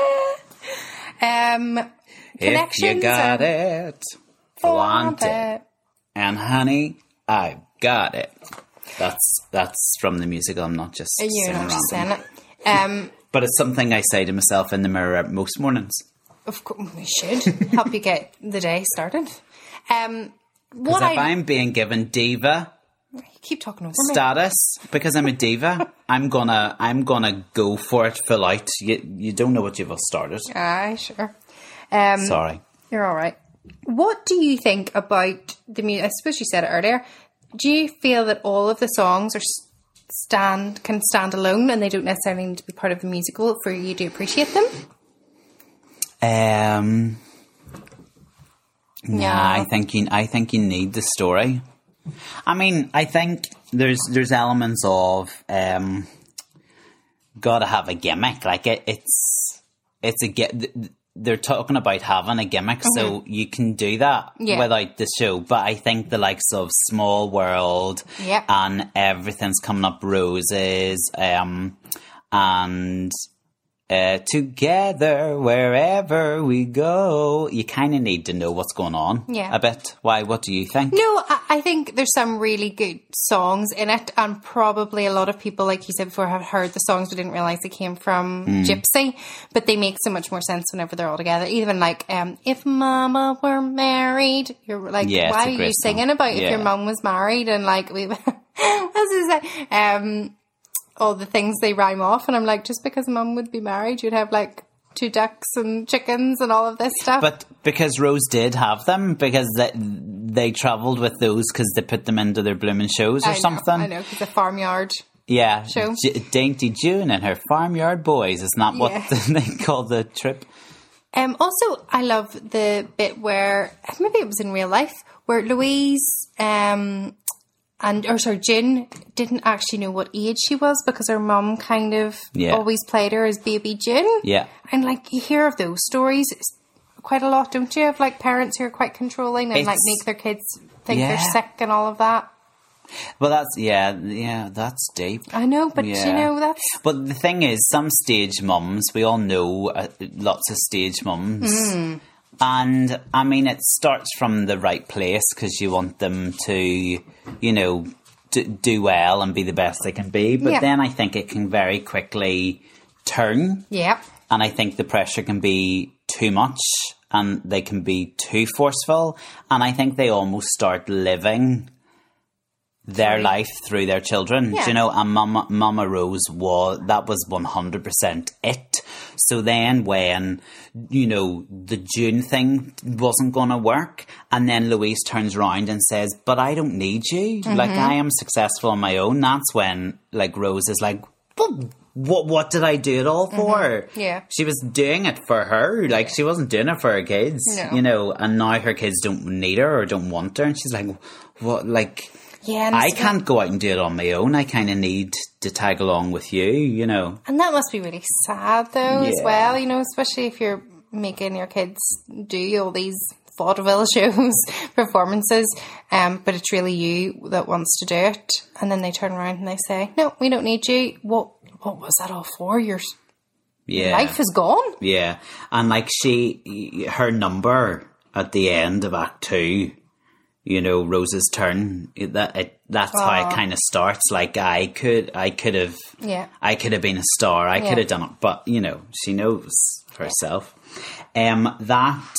Um, If you connections got are- it, flaunt it. it. And honey, I got it. That's that's from the musical. I'm not just You're singing not just saying random. it. Um, But it's something I say to myself in the mirror most mornings. of course, we should help you get the day started. Um, Because what if I I'm being given diva you keep talking over me. status because I'm a diva, I'm gonna I'm gonna go for it full out. You you don't know what you've started. Aye, sure. Um, Sorry. You're all right. What do you think about the music? I suppose you said it earlier. Do you feel that all of the songs are s- stand can stand alone and they don't necessarily need to be part of the musical for you to appreciate them? Um. Yeah. Nah, I think you I think you need the story. I mean, I think there's there's elements of um. Gotta have a gimmick. Like it, it's it's a get. They're talking about having a gimmick, mm-hmm. so you can do that Yeah. without the show. But I think the likes of Small World Yep. and Everything's Coming Up Roses, um, and uh, Together Wherever We Go, you kind of need to know what's going on Yeah. a bit. Why? What do you think? No, I, I think there's some really good songs in it, and probably a lot of people, like you said before, have heard the songs but didn't realise they came from Mm. Gypsy. But they make so much more sense whenever they're all together. Even like, um, If Mama Were Married, you're like, Yeah, it's why a are you great singing song. about Yeah. if your mum was married? And like, we, what's it? Um, all the things they rhyme off, and I'm like, just because mum would be married, you'd have like two ducks and chickens and all of this stuff. But because Rose did have them, because they, they travelled with those because they put them into their blooming shows or I know, something. I know, because a farmyard. Yeah, Show. J- Dainty June and her Farmyard Boys. Isn't that what Yeah. they call the trip? Um, also, I love the bit where, maybe it was in real life, where Louise um, and, or sorry, June didn't actually know what age she was because her mum kind of Yeah. always played her as baby June. Yeah. And like, you hear of those stories quite a lot, don't you? Of like parents who are quite controlling and like It's- make their kids think Yeah. they're sick and all of that. Well, that's, yeah, yeah, that's deep. I know, but you Yeah. know, that's... But the thing is, some stage mums, we all know uh, lots of stage mums. Hmm. And, I mean, it starts from the right place because you want them to, you know, d- do well and be the best they can be. But Yeah. then I think it can very quickly turn. Yeah. And I think the pressure can be too much and they can be too forceful. And I think they almost start living their life through their children. Yeah. Do you know, and Mama, Mama Rose was, that was one hundred percent it. So then when, you know, the June thing wasn't going to work, and then Louise turns around and says, but I don't need you. Mm-hmm. Like, I am successful on my own. That's when, like, Rose is like, but what, what did I do it all for? Mm-hmm. Yeah. She was doing it for her. Like, she wasn't doing it for her kids. No. You know, and now her kids don't need her or don't want her. And she's like, what, like... Yeah, and I it's- can't go out and do it on my own. I kind of need to tag along with you, you know. And that must be really sad, though, as Yeah. well, you know, especially if you're making your kids do all these vaudeville shows, performances, um, but it's really you that wants to do it. And then they turn around and they say, no, we don't need you. What, what was that all for? Your Yeah. life is gone. Yeah. And like she, her number at the end of Act Two, you know, Rose's turn, it, that it, that's how it kind of starts. Like I could, I could have, Yeah. I could have been a star. I Yeah. could have done it, but you know, she knows herself. Um, that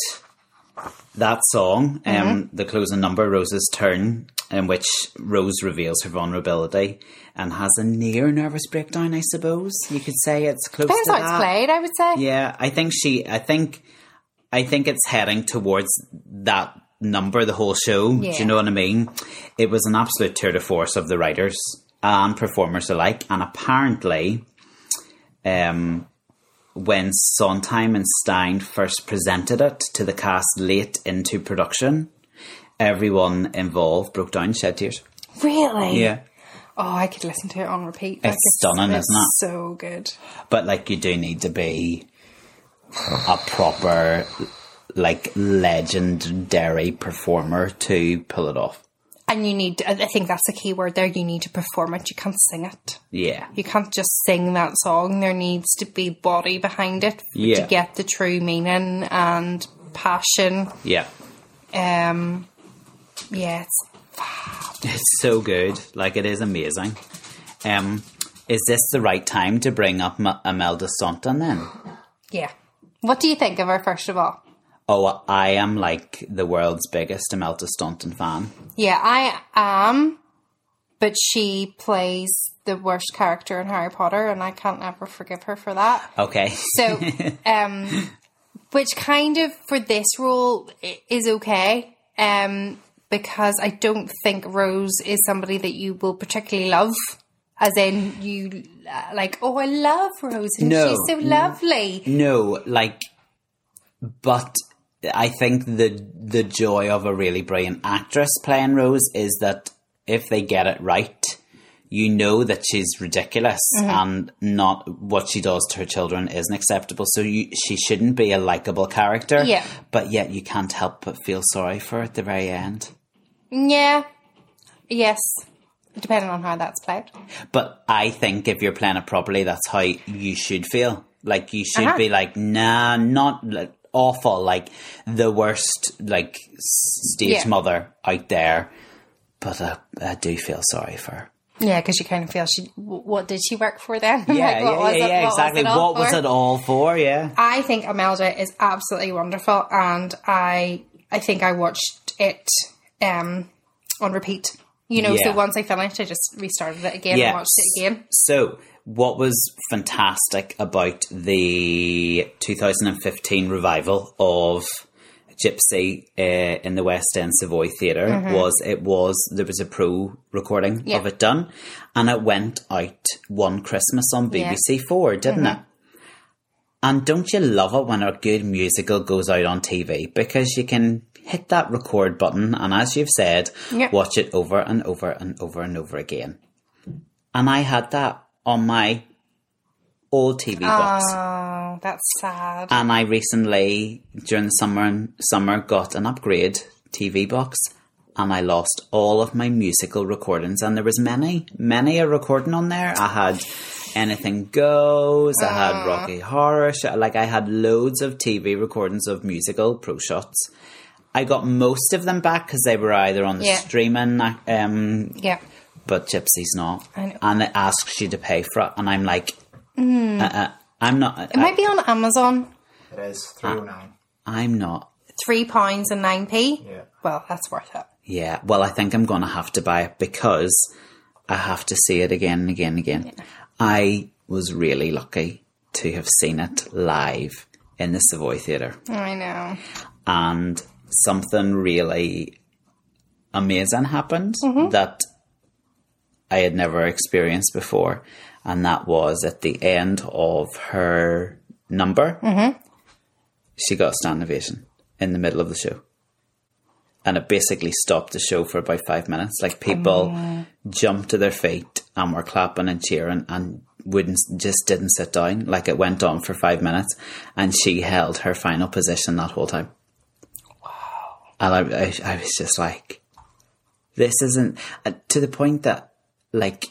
that song, um, Mm-hmm. the closing number, Rose's turn, in which Rose reveals her vulnerability and has a near nervous breakdown. I suppose you could say it's close Depends to how that. it's played, I would say. Yeah, I think she. I think. I think it's heading towards that number. The whole show. Yeah. Do you know what I mean? It was an absolute tour de force of the writers and performers alike, and apparently, um, when Sondheim and Stein first presented it to the cast late into production, everyone involved broke down, shed tears. Really? Yeah. Oh, I could listen to it on repeat. Like, It's stunning, it's isn't it? so good. But like, you do need to be a proper, like, legendary performer to pull it off. And you need, I think that's the key word there, you need to perform it. You can't sing it. Yeah. You can't just sing that song. There needs to be body behind it Yeah. to get the true meaning and passion. Yeah. Um, yeah, it's fab. It's so good. Like, it is amazing. Um, is this the right time to bring up M- Imelda Staunton then? Yeah. What do you think of her, first of all? Oh, I am like the world's biggest Imelda Staunton fan. Yeah, I am. But she plays the worst character in Harry Potter, and I can't ever forgive her for that. Okay. So, um, which kind of, for this role, i- is okay. Um, because I don't think Rose is somebody that you will particularly love. As in, you, uh, like, oh, I love Rose, and No. she's so lovely. No, like, but I think the the joy of a really brilliant actress playing Rose is that if they get it right, you know that she's ridiculous Mm-hmm. and not what she does to her children isn't acceptable. So you, she shouldn't be a likable character. Yeah. But yet you can't help but feel sorry for her at the very end. Yeah. Yes. Depending on how that's played. But I think if you're playing it properly, that's how you should feel. Like, you should Uh-huh. be like, nah, not like, awful, like the worst, like, stage Yeah. mother out there. But uh, I do feel sorry for her. Yeah, because you kind of feel she. w- What did she work for then? Yeah, Like, what yeah, was yeah, it- yeah, what was exactly. it all What was for? it all for? Yeah. I think Imelda is absolutely wonderful, and I I think I watched it um, on repeat. You know, Yeah. so once I finished, I just restarted it again Yeah. and watched it again. So, what was fantastic about the two thousand fifteen revival of Gypsy uh, in the West End Savoy Theatre was it was there was a pro recording Mm-hmm. Yeah. of it done, and it went out one Christmas on B B C Four, didn't Mm-hmm. it? And don't you love it when a good musical goes out on T V, because you can hit that record button and, as you've said, Yeah. watch it over and over and over and over again. And I had that on my old T V box. Oh, that's sad. And I recently, during the summer, summer got an upgrade T V box, and I lost all of my musical recordings. And there was many, many a recording on there. I had Anything Goes, I had Rocky Horror Show, like I had loads of T V recordings of musical pro shots. I got most of them back because they were either on the Yeah. streaming, um, Yeah. but Gypsy's not. I know. And it asks you to pay for it, and I'm like, uh, uh, I'm not. It might be on Amazon. It is three oh nine. I'm not. Three pounds and nine p. Yeah. Well, that's worth it. Yeah, well, I think I'm going to have to buy it because I have to see it again and again and again. I was really lucky to have seen it live in the Savoy Theatre, I know. and something really amazing happened Mm-hmm. that I had never experienced before, and that was at the end of her number, Mm-hmm. she got a stand ovation in the middle of the show. And it basically stopped the show for about five minutes. Like, people Mm. jumped to their feet and were clapping and cheering and wouldn't, just didn't sit down. Like, it went on for five minutes, and she held her final position that whole time. Wow. And I, I, I was just like, this isn't, uh, to the point that, like,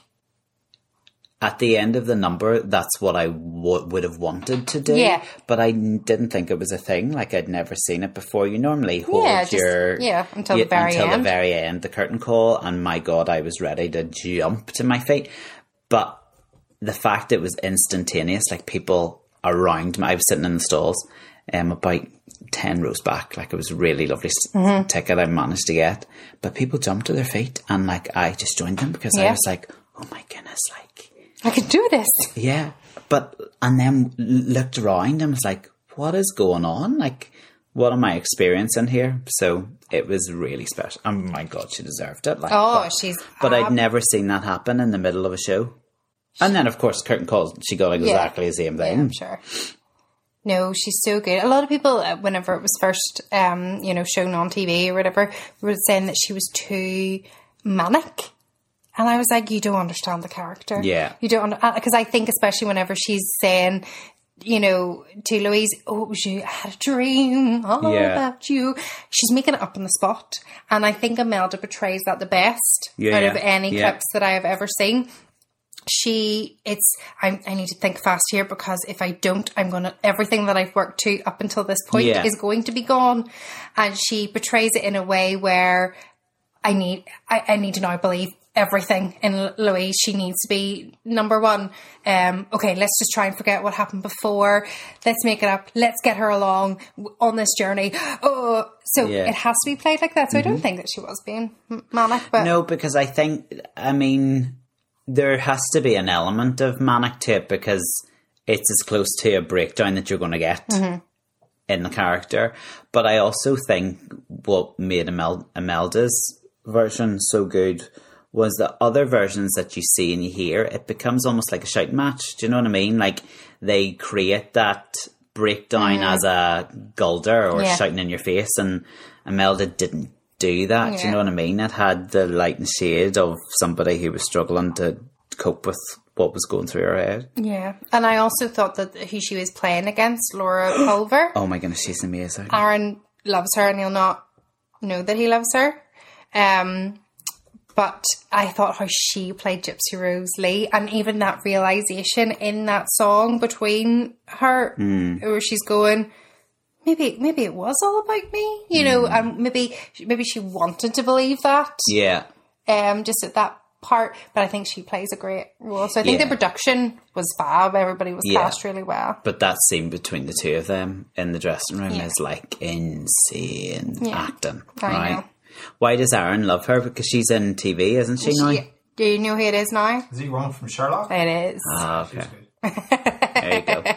at the end of the number, that's what I w- would have wanted to do. Yeah. But I n- didn't think it was a thing. Like, I'd never seen it before. You normally hold Yeah, just- your... yeah, until the very until end. the very end, the curtain call. And my God, I was ready to jump to my feet. But the fact it was instantaneous, like, people around me, I was sitting in the stalls, um, about ten rows back. Like, it was a really lovely s Mm-hmm. ticket I managed to get. But people jumped to their feet, and, like, I just joined them because I Yeah. was like, oh my goodness, like... I could do this. Yeah, but, and then looked around and was like, what is going on? Like, what am I experiencing here? So it was really special. Oh my God, she deserved it. Like, Oh, but, she's. but I'd ab- never seen that happen in the middle of a show. And then, of course, curtain calls, she got exactly the same Yeah, thing. I'm sure. No, she's so good. A lot of people, uh, whenever it was first, um, you know, shown on T V or whatever, were saying that she was too manic. And I was like, you don't understand the character. Yeah. You don't, because I think especially whenever she's saying, you know, to Louise, oh, it was you, I had a dream all Yeah. about you. She's making it up on the spot. And I think Imelda portrays that the best Yeah, out of yeah, any yeah. clips that I have ever seen. She, it's, I, I need to think fast here, because if I don't, I'm going to, everything that I've worked to up until this point Yeah. is going to be gone. And she portrays it in a way where I need, I, I need to now believe everything in Louise. She needs to be number one. Um, okay, let's just try and forget what happened before. Let's make it up. Let's get her along on this journey. Oh, so Yeah. it has to be played like that. So mm-hmm. I don't think that she was being manic. But No, because I think, I mean, there has to be an element of manic to it because it's as close to a breakdown that you're going to get mm-hmm. in the character. But I also think what made Imel- Imelda's version so good was the other versions that you see and you hear, it becomes almost like a shouting match. Do you know what I mean? Like, they create that breakdown mm. as a gulder or yeah. shouting in your face, and Imelda didn't do that. Yeah. Do you know what I mean? It had the light and shade of somebody who was struggling to cope with what was going through her head. Yeah. And I also thought that who she was playing against, Laura Pulver, Oh my goodness, she's amazing. Aaron loves her and he'll not know that he loves her. Um... But I thought how she played Gypsy Rose Lee, and even that realisation in that song between her, mm. where she's going, maybe maybe it was all about me, you mm. know, and maybe maybe she wanted to believe that. Yeah. Um, just at that part, but I think she plays a great role. So I think yeah. the production was fab. Everybody was yeah. cast really well. But that scene between the two of them in the dressing room yeah. is like insane yeah. acting, I right? know. Why does Aaron love her? Because she's in T V, isn't she, now? She, do you know who it is now? Is he one from Sherlock? It is. Ah, okay. There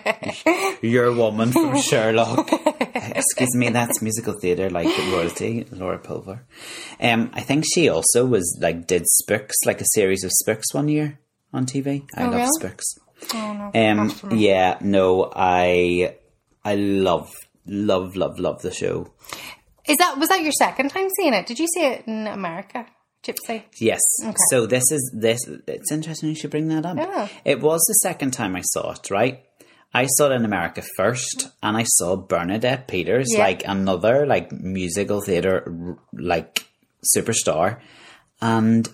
you go. You're a woman from Sherlock. Excuse me, that's musical theatre like royalty, Laura Pulver. Um, I think she also was like did Spooks, like a series of Spooks one year on T V. I oh, love really? Spooks. Oh, no, um, yeah, no, I, I love, love, love, love the show. Is that was that your second time seeing it? Did you see it in America, Gypsy? Yes. Okay. So this is this. It's interesting you should bring that up. Yeah. It was the second time I saw it. Right. I saw it in America first, and I saw Bernadette Peters, yeah. like another like musical theatre like superstar, and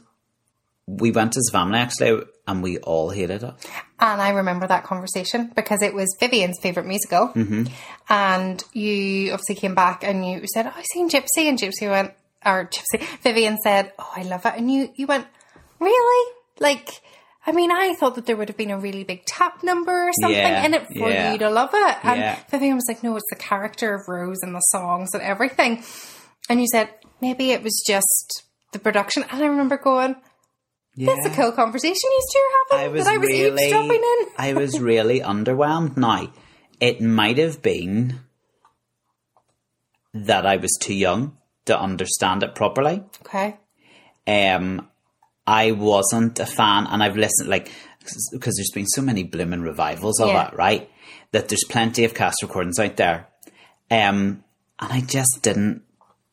we went as a family actually, and we all hated it. And I remember that conversation because it was Vivian's favourite musical. Mm-hmm. And you obviously came back and you said, oh, I've seen Gypsy. And Gypsy went, or Gypsy, Vivian said, oh, I love it. And you, you went, really? Like, I mean, I thought that there would have been a really big tap number or something yeah, in it for yeah. you to love it. And yeah. Vivian was like, no, it's the character of Rose and the songs and everything. And you said, maybe it was just the production. And I remember going, yeah. That's a cool conversation you two are having. I was that I was really, eavesdropping in. I was really underwhelmed. Now, it might have been that I was too young to understand it properly. Okay. Um, I wasn't a fan, and I've listened, like, because there's been so many blooming revivals of yeah. it, right? That there's plenty of cast recordings out there. Um, and I just didn't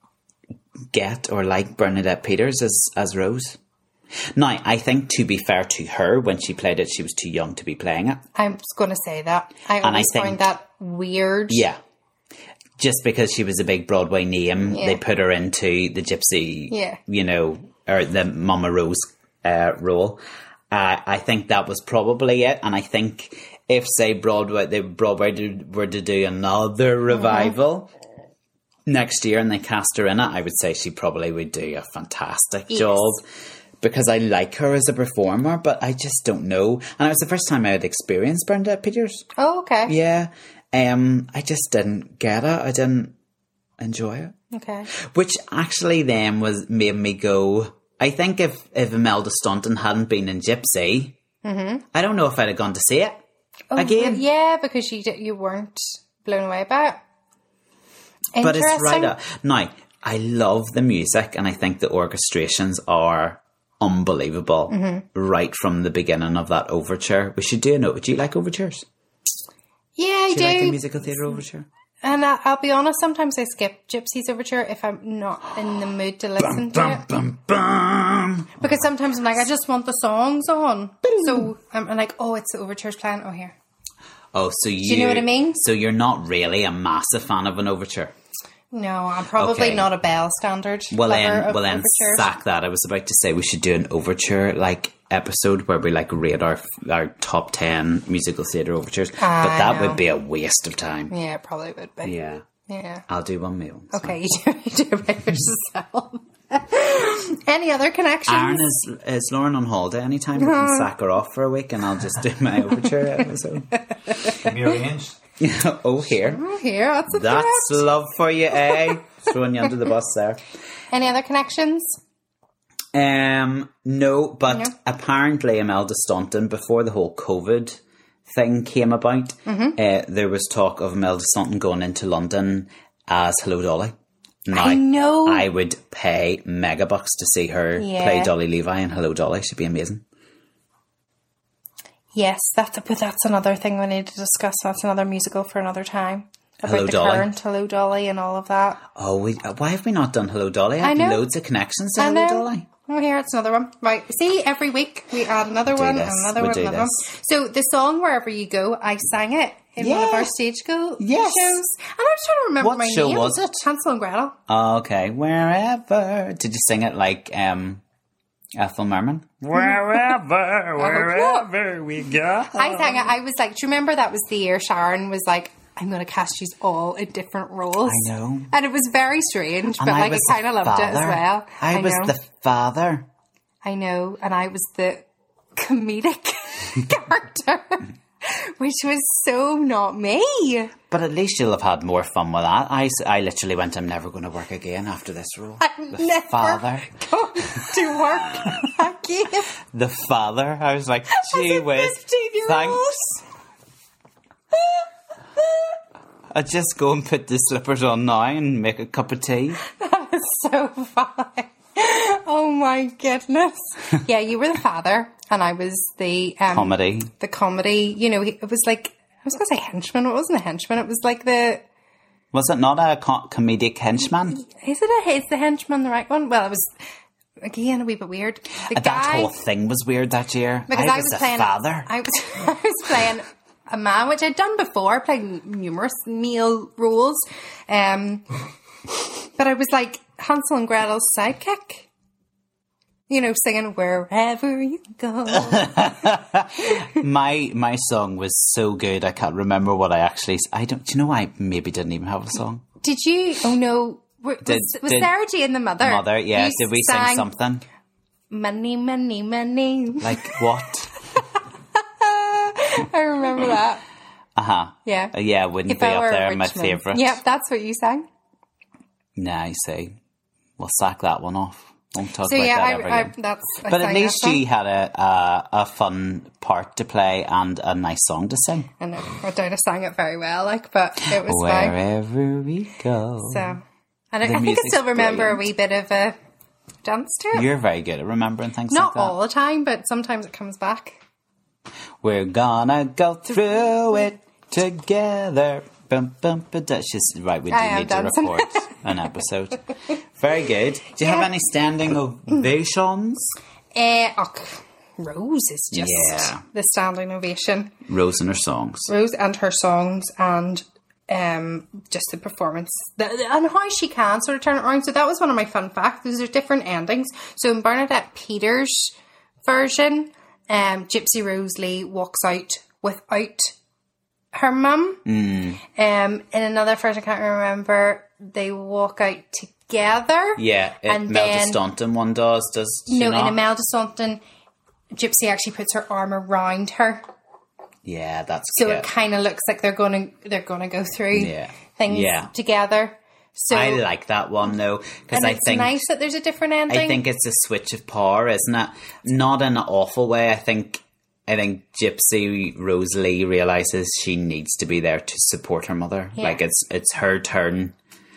get or like Bernadette Peters as, as Rose. Now, I think to be fair to her, when she played it, she was too young to be playing it. I was going to say that. I always I think, find that weird. Yeah. Just because she was a big Broadway name, yeah. they put her into the Gypsy, yeah. you know, or the Mama Rose uh, role. Uh, I think that was probably it. And I think if, say, Broadway, they Broadway did, were to do another revival mm-hmm. next year and they cast her in it, I would say she probably would do a fantastic yes. job. Because I like her as a performer, but I just don't know. And it was the first time I had experienced Bernadette Peters. Oh, okay. Yeah. Um, I just didn't get it. I didn't enjoy it. Okay. Which actually then was made me go, I think if, if Imelda Staunton hadn't been in Gypsy, mm-hmm. I don't know if I'd have gone to see it oh, again. Yeah, because you you weren't blown away by it. But it's right up. Now, I love the music and I think the orchestrations are unbelievable mm-hmm. right from the beginning of that overture. We should do a note. Do you like overtures? Yeah, I do. Do you like the musical theatre overture? And I, I'll be honest, sometimes I skip Gypsy's overture if I'm not in the mood to listen bum, to bum, it. Bum, bum. Because sometimes I'm like, I just want the songs on. So I'm, I'm like, oh, it's the overture's playing. Oh, here. Oh, so you... Do you know what I mean? So you're not really a massive fan of an overture? No, I'm probably okay. not a Bell standard. Well then, of well then, overtures. sack that. I was about to say we should do an overture like episode where we like rate our our top ten musical theatre overtures, I but that know. would be a waste of time. Yeah, it probably would be. Yeah, yeah. I'll do one meal. So. Okay, you do, you do it by yourself. Any other connections? Aaron, is, is Lauren on holiday anytime? We can sack her off for a week and I'll just do my overture episode. Can be arranged. Oh, here. Oh, here, that's a That's threat. love for you, eh? Throwing you under the bus there. Any other connections? Um, no, but No. apparently Imelda Staunton, before the whole COVID thing came about, Mm-hmm. uh, there was talk of Imelda Staunton going into London as Hello Dolly. Now, I know. I would pay mega bucks to see her Yeah. play Dolly Levi in Hello Dolly. She'd be amazing. Yes, that's but that's another thing we need to discuss. That's another musical for another time. About Hello the Dolly. current Hello Dolly and all of that. Oh, we, uh, why have we not done Hello Dolly? I I have know. loads of connections to I Hello know. Dolly. Oh, here, it's another one. Right. See, every week we add another Do one, this. another We one, do another one. this. So the song Wherever You Go, I sang it in one of Yeah. our stage go Yes. shows. And I was trying to remember What my show name. was it? Hansel and Gretel. Oh, okay. Wherever. Did you sing it like um, Ethel Merman? Wherever, wherever we go. I sang it. I was like, do you remember that was the year Sharon was like, I'm going to cast you all in different roles? I know. And it was very strange, but And I like I was kind of the loved it as father. well. I, was know. the father. I know, and I was the comedic character, which was so not me. But at least you'll have had more fun with that. I, s- I literally went, I'm never going to work again after this role. I'm The never father. going to work again. The father. I was like, gee a whiz. fifteen-year-old. Thanks. I'd just go and put the slippers on now and make a cup of tea. That is so funny. Oh my goodness. Yeah, you were the father, and I was the um, Comedy. The comedy. You know, it was like, I was going to say henchman. It wasn't a henchman. It was like the. Was it not a co- comedic henchman? Is it a? Is the henchman the right one? Well, it was again a wee bit weird. The That guy, whole thing was weird that year. because I I was, was a playing father. I was I was playing a man, which I'd done before, playing numerous male roles. Um, but I was like Hansel and Gretel's sidekick. You know, singing Wherever You Go. my my song was so good. I can't remember what I actually. s- I don't. Do you know? I maybe didn't even have a song. Did you? Oh no. Were- Did- was, was did- Sarah Jane the mother? Mother, yeah. You Did we sing sang something? Money, money, money. Like what? I remember that. Uh huh. Yeah. Uh, yeah, wouldn't If be I up were there. a My Richmond. favourite. Yep, that's what you sang. Nah, I see. We'll sack that one off. Won't talk So about yeah, that I, ever I, again. that's. I But at sang least that song. she had a, a a fun part to play and a nice song to sing. I know. I doubt I sang it very well, like, but it was fine. Wherever we go. So, and I, The I think I music's still remember brilliant. a wee bit of a dance to it. You're very good at remembering things Not like that. all the time, but sometimes it comes back. We're gonna go through it together. Bum, bum, ba, da. It's just right. We do I am need to dancing. record an episode. Very good. Do you have Yeah. any standing ovations? Uh, oh, Rose is just Yeah. the standing ovation. Rose and her songs. Rose and her songs and um, just the performance the, and how she can sort of turn it around. So that was one of my fun facts. There's different endings. So in Bernadette Peters' version, um, Gypsy Rose Lee walks out without her mum. Mm. Um, in another version, I can't remember, they walk out together. Yeah, it, And Melda then- Staunton one does. Does she No, not? in Imelda Staunton, Gypsy actually puts her arm around her. Yeah, that's So cute. it kind of looks like they're going to they're going to go through Yeah. things Yeah. together. So I like that one though because and I it's think nice that there's a different ending. I think it's a switch of power, isn't it? Not in an awful way. I think I think Gypsy Rose Lee realizes she needs to be there to support her mother. Yeah. Like it's it's her turn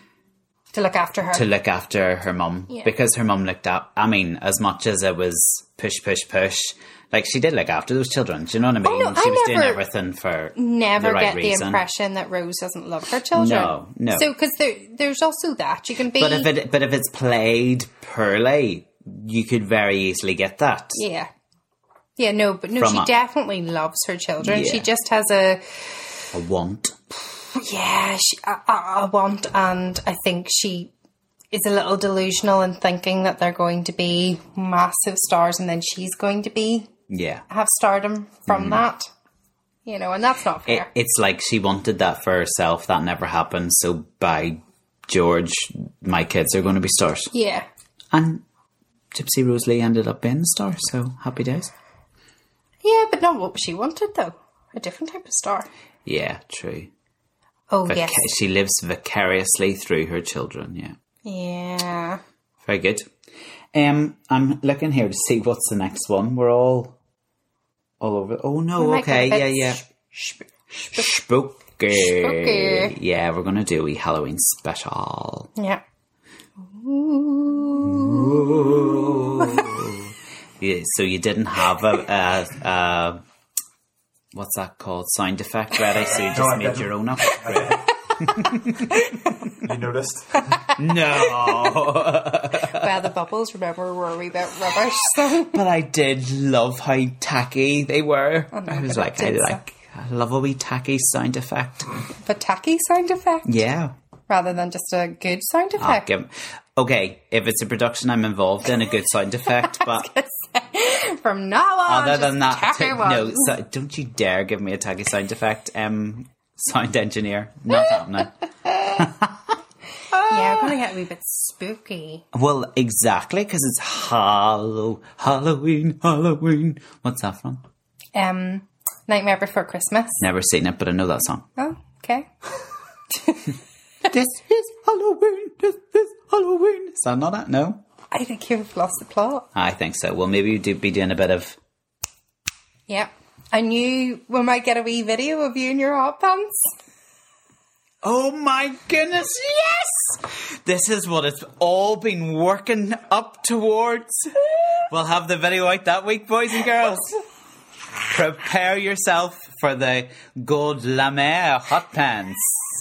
to look after her. to look after her mum Yeah. because her mum looked up. I mean, as much as it was push, push, push, like she did look after those children. Do you know what I mean? Oh, no, she I was doing never- everything for Never the right get reason. the impression that Rose doesn't love her children. No, no. So because there, there's also that you can be. But if it but if it's played poorly, you could very easily get that. yeah, yeah, no, but no, From she a- definitely loves her children. Yeah. She just has a A want. yeah, she, a, a, a want, and I think she is a little delusional in thinking that they're going to be massive stars, and then she's going to be Yeah. have stardom from that. You know, and that's not It, fair. it's like she wanted that for herself. That never happened. So by George, my kids are going to be stars. yeah. And Gypsy Rose Lee ended up being the star, so happy days. Yeah, but not what she wanted, though. A different type of star. Yeah, true. Oh, Vic- yes. She lives vicariously through her children, yeah. Yeah. Very good. Um, I'm looking here to see what's the next one. We're all all over. Oh, no, We might okay, get a yeah, bit yeah. sh- sh- Spooky. Spooky. Yeah, we're going to do a wee Halloween special. Yeah. Yeah, so you didn't have a, a, a what's that called, sound effect ready, so you just No, I made didn't. your own up. Right. You noticed? No. Well, the bubbles, remember, were a wee bit rubbish, so... But I did love how tacky they were. I know, I was but like, it I did like, I love a wee tacky sound effect. But tacky sound effect, Yeah. rather than just a good sound I'll effect. give- okay, if it's a production I'm involved in, a good sound effect, but From now on, other just than that, tacky t- no, ones. so, don't you dare give me a tacky sound effect, um, sound engineer. Not happening. Yeah, we're going to get a wee bit spooky. Well, exactly, because it's Hallow, Halloween, Halloween. What's that from? Um, Nightmare Before Christmas. Never seen it, but I know that song. Oh, okay. This is Halloween, this is Halloween. Is that not it? No? I think you've lost the plot. I think so. Well, maybe you'd be doing a bit of... Yeah. And you, we might get a wee video of you in your hot pants. Oh my goodness, yes! This is what it's all been working up towards. We'll have the video out that week, boys and girls. Prepare yourself for the Gold La Mer hot pants.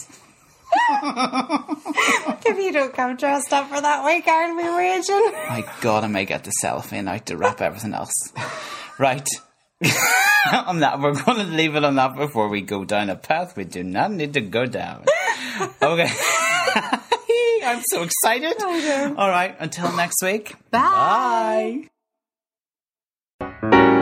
If you don't come dressed up for that week, I'll be raging. My God, I may get the cellophane out to wrap everything else. Right. On that, we're going to leave it on that before we go down a path we do not need to go down. Okay. I'm so excited. I know. All right. Until next week. Bye. Bye.